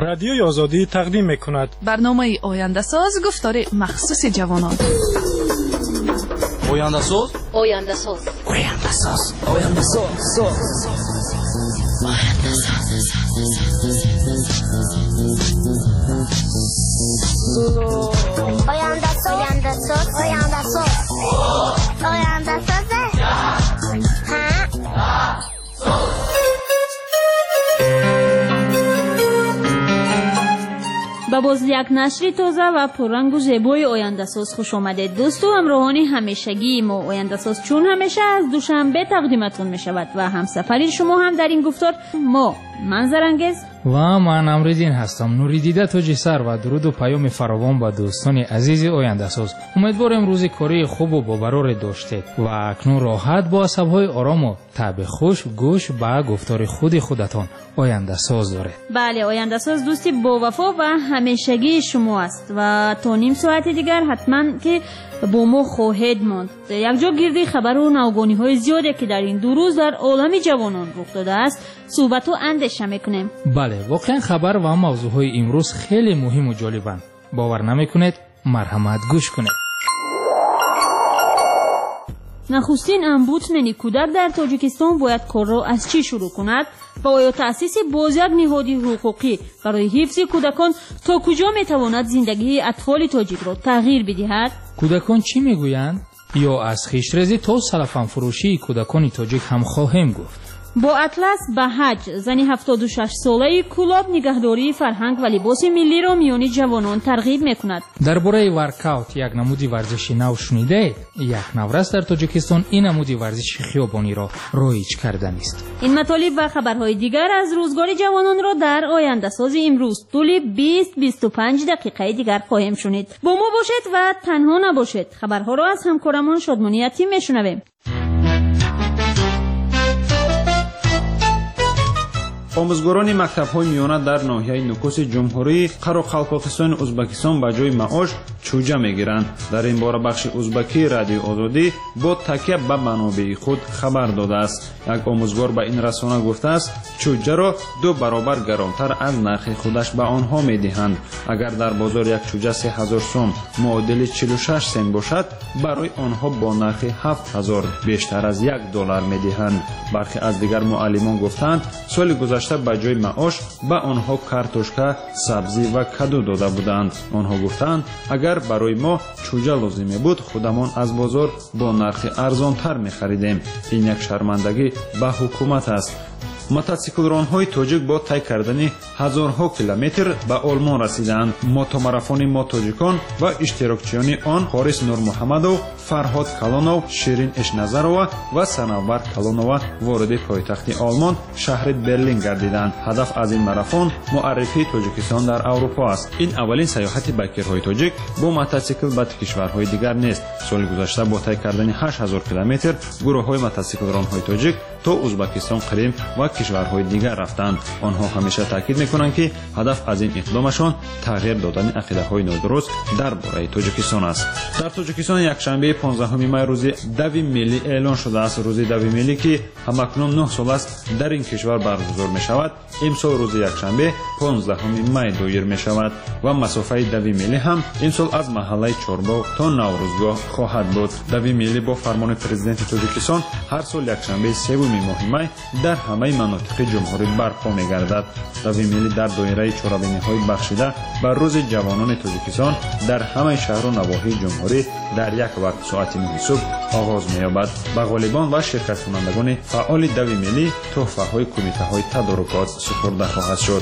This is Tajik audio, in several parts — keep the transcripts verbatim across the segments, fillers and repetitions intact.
رادیوی آزادی تقدیم میکند برنامه آینده ساز گفتار مخصوص جوانان. آینده ساز آینده ساز آینده ساز آینده ساز آینده ساز آینده ساز آینده ساز آینده ساز با باز یک نشری تازه و پررنگ و زیبای آینده ساز خوش آمدید. دوستو همراهانی همیشگی ما آینده ساز چون همیشه از دوشنبه تقدیمتون می شود و همسفری شما هم در این گفتار ما منظرانگیز و من امریدین هستم. نوریدیده تاجی سر و درود و پیام فراوان با دوستان عزیز آینده ساز. امیدوارم روزی کاری خوب و باورار داشتید و اکنون راحت با عصب‌های آرام و طبع خوش گوش به گفتار خود خودتان آینده ساز دارید. بله، آینده ساز دوستی با وفا و همیشگی شما است و تا نیم ساعت دیگر حتما که با ما خواهید ماند. یک جا گردی خبر و نوگانی‌های زیادی که در این دو روز در عالم جوانان رخ داده است صحبت و اندیشه میکنیم. بله، واقعا خبر و موضوعهای امروز خیلی مهم و جالبند. باور نمیکنید؟ مرحمت گوش کنید. نخستین امبودسمن کودک در تاجیکستان باید کار را از چی شروع کند و آیا تأسیس باز یک نهاد حقوقی برای حفظ کودکان تا کجا میتواند زندگی اطفال تاجیک را تغییر بدهد؟ کودکان چی میگویند؟ یا از خیشترزی تا سلفن فروشی کودکان تاجیک هم خواهیم گفت. با اطلس به حج زنی هفتاد و شش ساله کلاب نگهداری فرهنگ و لباس ملی را میان جوانان ترغیب میکند. درباره ورکاوت یک نمودی ورزشی نو شنیده؟ یک نورست در تاجیکستان این نمودی ورزش خیابانی را رایج کردن است. این مطالب و خبرهای دیگر از روزگار جوانان را در آینده ساز امروز طول بیست تا بیست و پنج دقیقه دیگر خواهیم شنید. با ما باشید و تنها نباشید. خبرها را از همکارمان شادمانی یتیم میشنویم. آموزگاران مکتب‌های میانه در ناحیه نکوس جمهوری قرق‌قلقاقستان ازبکستان به جای معاش چوجه میگیرند. در این باره بخش ازبکی رادیو آزادی با تکیه به منابع خود خبر داده است. یک آموزگار به این رسانه گفته است چوجه را دو برابر گرانتر از نرخ خودش به آنها میدهند. اگر در بازار یک چوجه سه هزار سوم معادل چهل و شش سنت باشد، برای آنها با نرخ هفت هزار بیشتر از یک دلار میدهند. برخی از دیگر معلمان گفتند سال گذشته به جای معاش به آنها کارتوشکا، سبزی و کدو داده بودند. آنها گفتند اگر برای ما چوجه لازم بود خودمان از بازار با نرخ ارزانتر می‌خریدیم. این یک شرمندگی به حکومت است. موتورسیکلران‌های تاجیک با طی کردن هزارها کیلومتر به آلمان رسیدند. موتوماراتون ما تاجیکان و اشتراکچیان آن حارس نور محمدов، فرهاد کلونov، شیرین اشنظرова و سنور کلونова وارد پایتخت آلمان شهر برلین گردیدند. هدف از این ماراتون معرفی تاجیکستان در اروپا است. این اولین سیاحت بایکرهای تاجیک با موتورسیکل به کشورهای دیگر نیست. سال گذشته با طی کردن هشت هزار کیلومتر گروه‌های موتورسیکلران‌های تاجیک تا ازبکستان، قریم و کشورهای دیگر رفتند. آنها همیشه تاکید میکنند که هدف از این اقدامشان تغییر دادن عقیده‌های نادرست درباره تاجیکستان است. در تاجیکستان یک شنبه پانزدهم می روز دوی ملی اعلان شده است. روز دوی ملی که همکنون نه سال است در این کشور برگزار می شود، امسال روز یک شنبه پانزدهم می دایر می شود و مسافه دوی ملی هم امسال از محله چورباغ تا نوروزگاه خواهد بود. دوی ملی با فرمان پرزیدنت تاجیکستان هر سال یک شنبه سوم ماه می در همه مناطق جمهوری برپا می گردد. دوی ملی در دایره چهاربینی‌های بخشیده بر روز جوانان تاجیکستان در همه شهر و نواحی جمهوری در یک وقت ساعت نه صبح آغاز می یابد. به غالبان و شرکت کنندگان فعال دوی ملی تحفه‌های کمیته‌های تدارکات سپرده خواهد شد.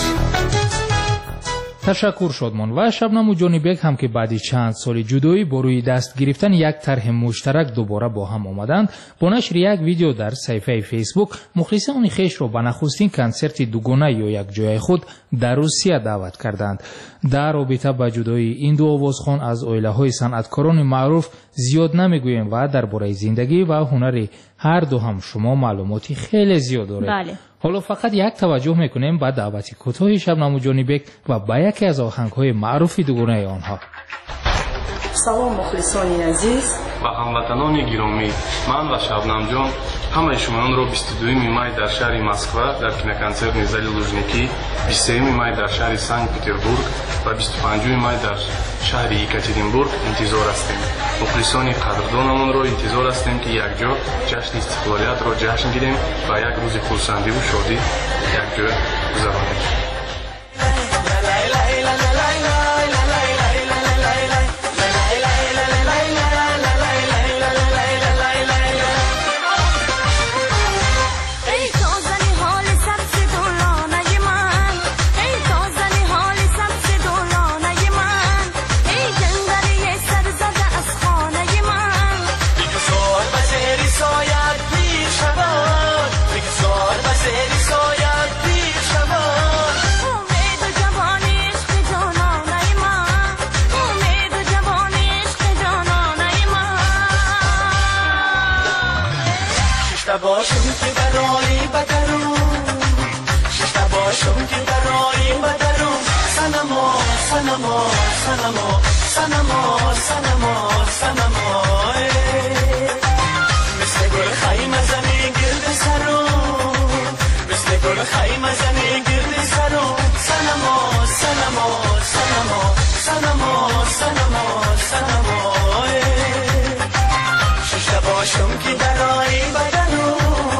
تشکر شادمان و شبنم و جانبک هم که بعد چند سال جدایی با روی دست گرفتن یک طرح مشترک دوباره با هم آمدند. با نشر یک ویدیو در صفحه فیسبوک مخلصان خویش را به نخستین کنسرت دوگانه یا یک جای خود در روسیه دعوت کردند. در رابطه با جدایی این دو آوازخوان از عائله‌های صنعتکاران معروف زیاد نمیگوییم و درباره زندگی و هنر هر دو هم شما معلوماتی خیلی زیاد دارید. بله. حالا فقط یک توجه میکنیم به دعوت کوتاه شبنم و جانبک و به یکی از آهنگ‌های معروف دوگانه آنها. سلام مخلصان عزیز و هموطنان گرامی، من و شبنم جان همه شمایان را بیست و دوم می در شهر مسکو در کینوکنسرت زلی لوژنیکی بیست و سوم مای در شهر سنت پتربورگ و بیست و پنجم مای در شهر یکاترینبورگ انتظار هستیم. مخلصان قدردانمون رو انتظار هستیم که یک جا جشن استقلالیت رو جشن گیریم و یک روز خرسندی و شادی یک جا گذرانیم. باشم که برای بدرون شش باشم که برای بدرون سنما سنما سنما سنما سنما سنما مثل گل خیمه زنی گرد سرون مثل گل خیمه زنی گرد سرون سنما سنما سنما سنما سنما سنما شش باشم که برای بدرون.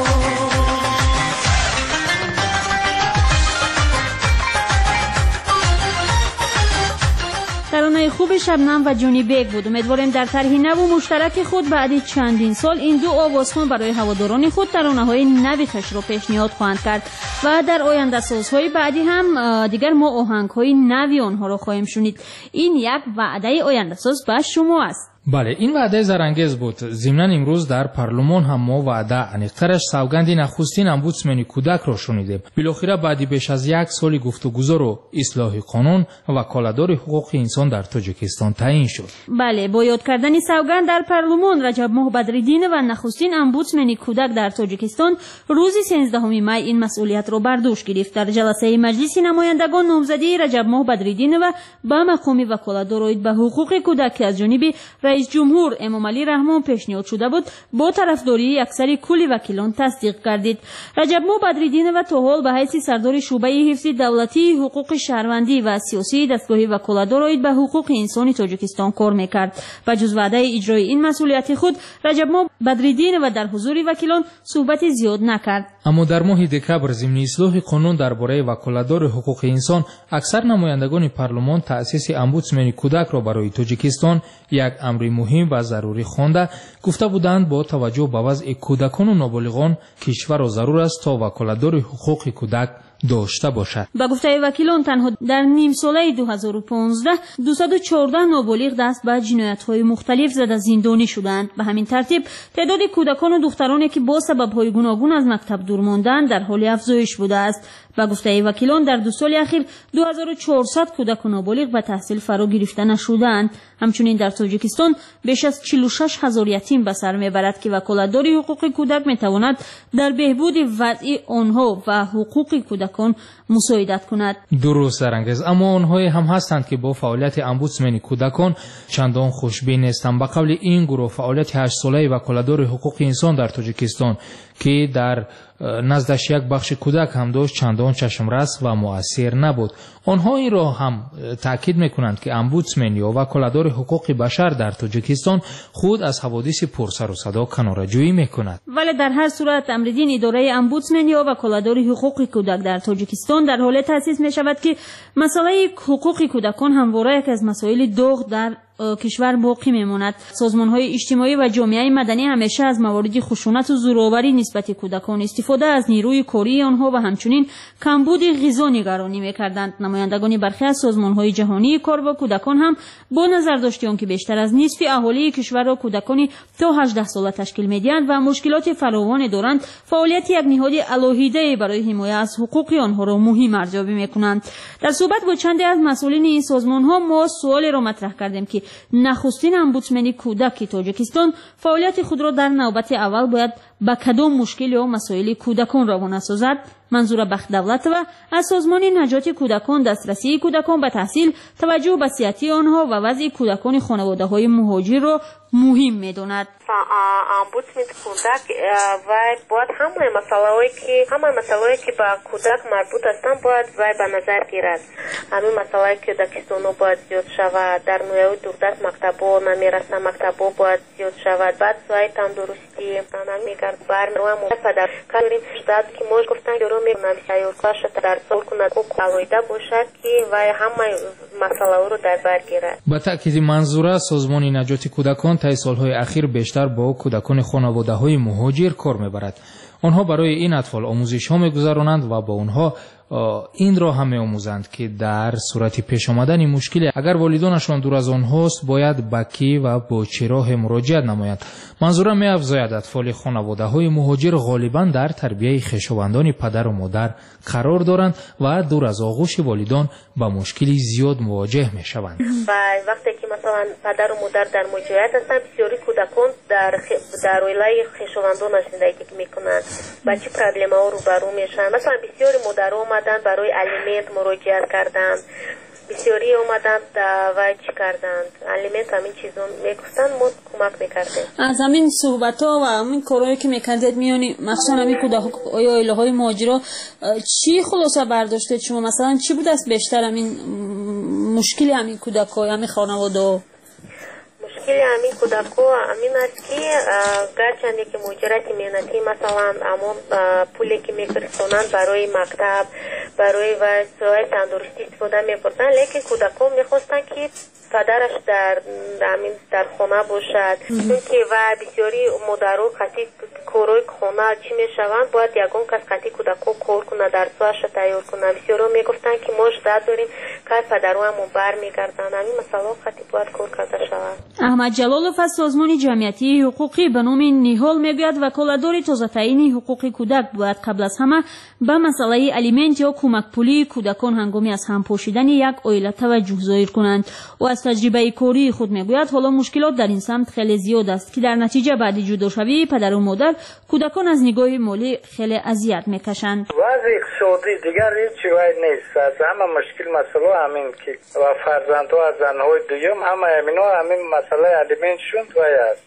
ترانه خوب شبنم و جونی بیگ بود. امیدواریم در طرح نو و مشترک خود بعد چندین سال این دو آوازخوان برای هواداران خود ترانه‌های نوی خوش را پیشنهاد خواهند کرد و در آینده سازهای بعدی هم دیگر ما آهنگ‌های نوی آنها را خواهیم شنید. این یک وعده آینده ساز به شما است. بله، این وعده زرانگیز بود. ضمناً امروز در پارلمان هم ما وعده انیق‌ترش سوگند نخستین امبودسمن کودک را شنیدیم. بالاخره بعد بیش از یک سال گفتگو و اصلاح قانون وکالتدار حقوق انسان در تاجیکستان تعیین شد. بله، با یاد کردن سوگند در پارلمان رجب ماه بدریدین و نخستین امبودسمن کودک در تاجیکستان روز سیزدهم می این مسئولیت را بر دوش گرفت. در جلسه مجلس نمایندگان نامزدی رجب ماه بدریدین و به مقام وکالتدار به حقوق کودک از جانب رئیس جمهور امام علی رحمان پیشنهاد شده بود با طرفداری اکثر کل وکیلان تصدیق گردید. رجب ماه بدریدین و تا حال به حیث سردار شعبه حفظ دولتی حقوق شهروندی و سیاسی دستگاه وکالتدار به حقوق انسانی تاجیکستان کار میکرد و جز وعده اجرای این مسئولیت خود رجب ماه بدریدین و در حضور وکیلان صحبت زیاد نکرد. اما در ماه دکبر ضمن اصلاح قانون درباره وکالتدار حقوق انسان اکثر نمایندگان پارلمان تأسیس امبودسمن کودک را برای تاجیکستان یک امر مهم و ضروری خوانده گفته بودند با توجه به وضع کودکان و نابالغان کشور را ضرور است تا وکالتدار حقوق کودک داشته باشد. با گفته وکیلان تنها در نیم ساله دو هزار و پانزده دویست و چهارده نابالغ دست به جنایت‌های مختلف زده زندانی شدند. به همین ترتیب تعداد کودکان و دخترانی که با سبب‌های گوناگون از مکتب دور ماندند در حال افزایش بوده است. با گفته وکیلان در دو سال اخیر دو هزار و چهارصد کودک و نابالغ به تحصیل فرا گرفته نشدند. همچنین در تاجیکستان بیش از چهل و شش هزار یتیم به سر میبرد که وکالتدار حقوق کودک میتواند در بهبود وضع آنها و حقوق کودکان مساعدت کند. درست زرانگیز، اما آنهایی هم هستند که با فعالیت امبودسمن کودکان چندان خوشبین نیستند. به قول این گروه فعالیت هشت ساله وکالتدار حقوق انسان در تاجیکستان که در نزدش یک بخش کودک هم داشت چندان چشمرس و مؤثر نبود. آنها این را هم تاکید میکنند که امبودسمن یا وکالتدار حقوق بشر در تاجیکستان خود از حوادث پرسر و صدا کناره‌جویی میکند. ولی در هر صورت امریدین اداره امبودسمن یا وکالتدار حقوق کودک در تاجیکستان در حال تأسیس می شود که مسئله حقوق کودکان همواره یک از مسائل داغ در کشور باقی میماند. سازمان‌های اجتماعی و جامعه مدنی همیشه از موارد خشونت و زورآوری نسبت کودکان استفاده از نیروی کاری آنها و همچنین کمبود غذا نگرانی می‌کردند. نمایندگان برخی از سازمان‌های جهانی کار با کودکان هم با نظر داشتند که بیشتر از نصف اهالی کشور را کودکانی تا هجده ساله تشکیل می‌دهند و مشکلات فراوان دارند، فعالیت یک نهاد علاهیده برای حمایت از حقوق آنها را مهم ارزیابی می‌کنند. در صحبت با چند از مسئولین این سازمان‌ها ما سوالی را مطرح کردیم که نخستین امبودسمن کودک تاجیکستان فعالیت خود را در نوبت اول باید به کدام مشکل یا مسائل کودکان روانه سازد. منظور بخت دولت و از سازمان نجات کودکان دسترسی کودکان به تحصیل، توجه به صحت آنها و وضع کودکان خانواده های مهاجر را مهم می‌داند. омбудсмен кӯдак вай бояд ҳамаи масъалаҳое ки ҳамаи масъалаҳое ки ба кӯдак марбут ҳастанд бояд вай ба назар гирад. ҳамин масъалаи кӯдакистонҳо бояд зиёд шавад, дар ноҳияҳои дурдаст мактабҳо намерасанд, мактабҳо бояд зиёд шавад. баъд вай тандурустӣ намегар бармероам падар карим дад ки мош гуфтанд ҷоро мекунад сайёркаша дар сол кунад алоида бошад ки вай ҳамаи масъалаҳоро дар бар гирад. ба таъкиди манзура созмони наҷоти кӯдакон таи солҳои ахир бештар бо кӯдакони хонаводаҳои муҳоҷир кор мебарад. онҳо барои ин атфол омӯзишҳо мегузаронанд ва ба онҳо инро ҳам меомӯзанд ки дар сурати пешомадани мушкиле агар волидонашон дур аз онҳост бояд ба кӣ ва бо чӣ роҳе муроҷиат намоянд. манзура меафзояд атфоли хонаводаҳои муҳоҷир ғолибан дар тарбияи хешовандони падару модар қарор доранд ва дур аз оғӯши волидон ба мушкили зиёд мувоҷеҳ мешаванд. вақте ки масалан падару модар дар муҷоят ҳастанд, бисёри кӯдакон дар дар оилаи хешовандонаш зиндагӣ мекунанд. ба чӣ проблемаҳо рӯбарӯ мешаванд? масалан бисёри модаро омаданд барои алимент муроҷиат карданд, бисёри омаданд ва чӣ карданд? алимент ҳамин чизо мегуфтанд, мо кӯмак мекардем. аз ҳамин суҳбатҳо ва ҳамин корҳое ки мекардед миёни махсусан ҳамин кӯдакҳои оилаҳои муҳоҷиро чӣ хулоса бардоштед шумо? масалан чӣ будааст бештар ҳамин мушкили ҳамин кӯдакҳо, ҳамин хонаводаҳо? мушкили ҳамин кӯдакҳо ҳамин аст ки гарчанде ки муҳоҷирати меҳнатӣ масалан амон пуле ки мефиристонанд барои мактаб, барои вай соҳаи тандурустӣ истифода мебурданд, лекин кӯдакҳо мехостанд ки падараш дар амин дар хона бошад, чунки ва бисёри модаро қати корҳои хона чӣ мешаванд, бояд ягон кас қати кӯдакҳо кор кунад, дарсҳояша тайёр кунад. бисёро мегуфтанд ки мо ждат дорем кай падаруамон бармегарданд. ҳамин масъалаҳо қати бояд кор карда шавад. аҳмад ҷалолов аз созмони ҷамъиятии ҳуқуқӣ ба номи ниҳол мегӯяд ваколатдори тозатаъини ҳуқуқи кӯдак бояд қабл аз ҳама ба масъалаи алимент ё кӯмакпулии кӯдакон ҳангоми аз ҳам пошидани як оила таваҷҷӯҳ зоҳир кунанд. ӯ аз таҷрибаи кории худ мегӯяд ҳоло мушкилот дар ин самт хеле зиёд аст ки дар натиҷа баъди ҷудошавии падару модар кӯдакон аз нигоҳи молӣ хеле азият мекашанд. вазъи иқтисодӣ дигар ҳеҷ вай нест. аз ҳама мушкил масъала ҳамин ки ва фарзандҳо аз занҳои дуюм ҳама ҳамино ҳамин масъалаи алиментшон вай аст.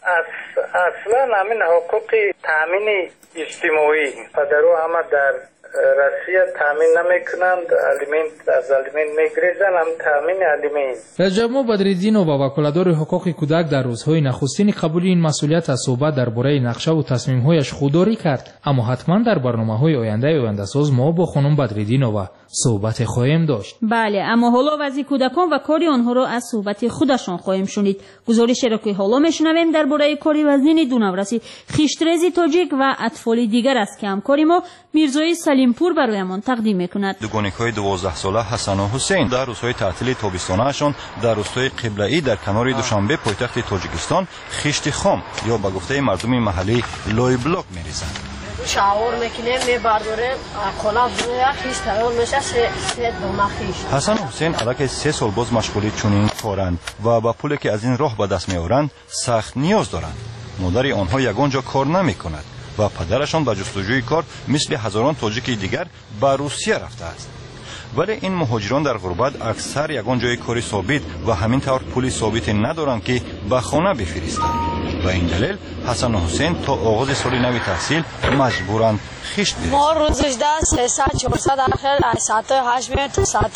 аслан ҳамин ҳуқуқи таъмини иҷтимоӣ падару ҳама дар Россия таъмин намекунанд, алимент аз алимент мегирезанд, ҳам таъмини алимент. раҷабмо бадриддинов ва ваколатдори ҳуқуқи кӯдак дар рӯзҳои нахустини қабули ин масъулият аз суҳбат дар бораи нақшаву тасмимҳояш худдорӣ кард. аммо ҳатман дар барномаҳои ояндаи ояндасоз мо бо хонум бадриддинова суҳбате хоҳем дошт. бале, аммо ҳоло вазъи кӯдакон ва кори онҳоро аз суҳбати худашон хоҳем шунид. гузоришеро ки ҳоло мешунавем дар бораи кори вазнини дунавраси хиштрези тоҷик ва атфоли дигар аст ки ҳамкори мо мирзои салимпур бароямон тақдим мекунад. дугоникҳои дувоздаҳсола ҳасану ҳусейн дар рӯзҳои таътили тобистонаашон дар рӯстои қиблаӣ дар канори душанбе пойтахти тоҷикистон хишти хом ё ба гуфтаи мардуми маҳаллӣ лойблок мерезанд. شعور میکنیم میبرداریم قلاب روی خیش تیار میشه سه سه دونه خیش. حسن حسین علاقه سه سال باز مشغولی چنین کارند و با پولی که از این راه به دست میآورند سخت نیاز دارند. مادر آنها یگان جا کار نمیکند و پدرشان به جستجوی کار مثل هزاران تاجیک دیگر به روسیه رفته است. ولی این مهاجران در غربت اکثر یگان جای کاری ثابت و همین طور پولی ثابت ندارند که به خانه بفرستند. و این دلیل حسن و حسین تا آغاز سال نو تحصیل مجبورند خشت بریزند. ما روزش ده سیصد چهارصد آخر ساعت هشت میاد تا ساعت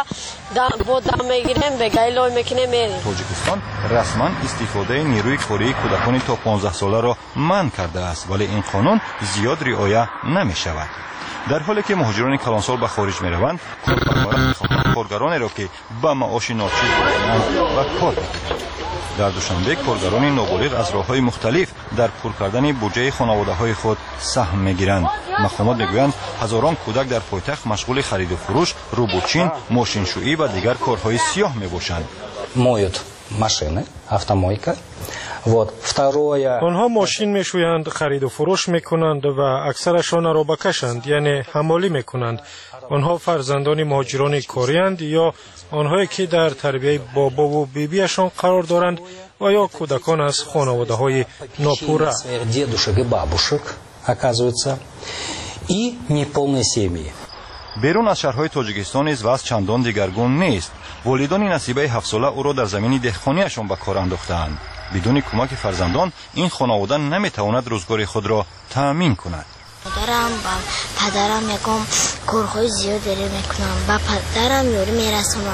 ده بود دم میگیریم به گیلوی میکنیم میریم. تاجیکستان رسما استفاده نیروی کاری کودکان تا پانزده ساله را منع کرده است، ولی این قانون زیاد رعایت نمی شود. در حالی که مهاجران کلانسال به خارج می روند، کارفرمایان می‌خواهند کارگرانی را که به معاش ناچیز بگیرند و کار بگیرند. در دوشنبه کارگران نابالغ از راه‌های مختلف در پر کردن بودجه خانواده‌های خود سهم می‌گیرند. مقامات می‌گویند هزاران کودک در پایتخت مشغول خرید و فروش، روبوچین، ماشینشویی و دیگر کارهای سیاه می‌باشند. моют машины, автомойка. Вот. Второе. آنها ماشین میشویند، خرید و فروش میکنند و اکثرشان را بکشند، یعنی حمالی میکنند. آنها فرزندان مهاجران کاری‌اند یا آنهایی که در تربیت بابا و بیبیشان قرار دارند و یا کودکان از خانواده‌های ناپوره. بیرون از شهرهای تاجیکستان نیز وضع چندان دیگرگون نیست. والدان نصیبه هفت ساله او را در زمین دهخانی‌اشان به کار انداخته‌اند. بدون کمک فرزندان این خانواده نمیتواند روزگار خود را تأمین کند. مادرم با پدرم یکم کارهای زیاد داره میکنم. با پدرم یاری میرسونم.